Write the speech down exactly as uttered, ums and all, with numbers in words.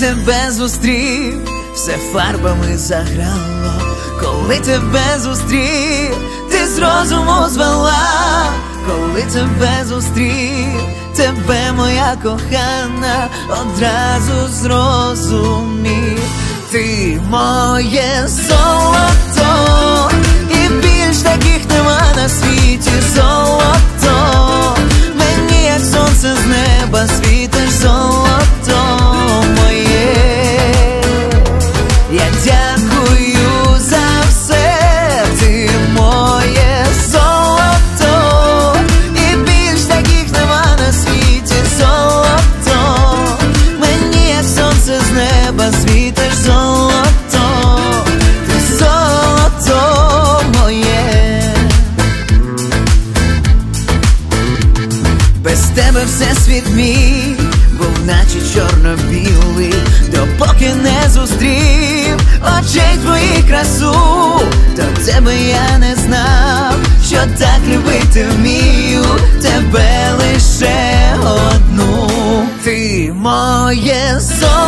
тебе зустрів, все фарбами заграло. Коли тебе зустрів, ти з розуму звела. Коли тебе зустрів, тебе, моя кохана, одразу зрозумів. Ти моє золото, і більш таких нема на світі. Золото, мені як сонце з неба світиш. Золото моє, я дякую за все. Ти моє золото, і більш таких нема на світі. Золото, мені як сонце з неба світиш. Золото, ти золото моє. Без тебе всесвіт мій був наче чорно-білий, допоки не зустрів очей твоїх красу. До тебе я не знав, що так любити вмію, тебе лише одну. Ти моє золото,